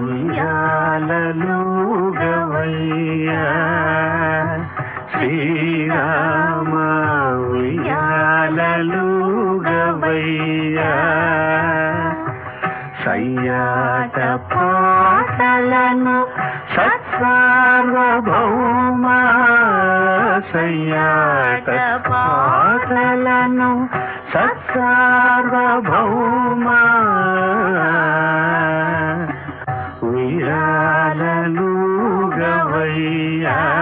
ఉయ్యాలలుగవయ్యా శ్రీరామ ఉయ్యాలలుగవయ్యా సయ్యాట పాటలను సత్సార్వభౌమా సయ్యాట పాటలను సత్సార్వభౌమా ఉయ్యాలలుగవయ్యా